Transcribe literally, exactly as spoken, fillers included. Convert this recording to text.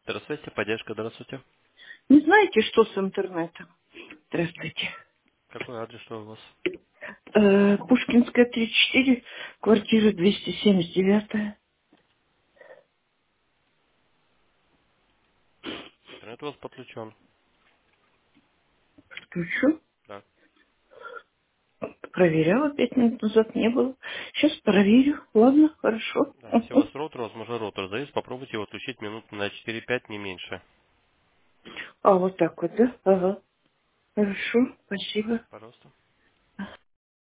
Здравствуйте, поддержка, здравствуйте. Не знаете, что с интернетом? Здравствуйте. Какой адрес, что у вас? Э, Пушкинская, тридцать четыре, квартира двести семьдесят девять. Интернет у вас подключен. Включу. Да. Проверяла пять минут назад, не было. Сейчас проверю. Ладно, хорошо. Да, если у вас роутер, возможно, роутер завис, попробуйте его отключить минут на четыре-пять, не меньше. А вот так вот, да? Ага. Хорошо, спасибо. Пожалуйста.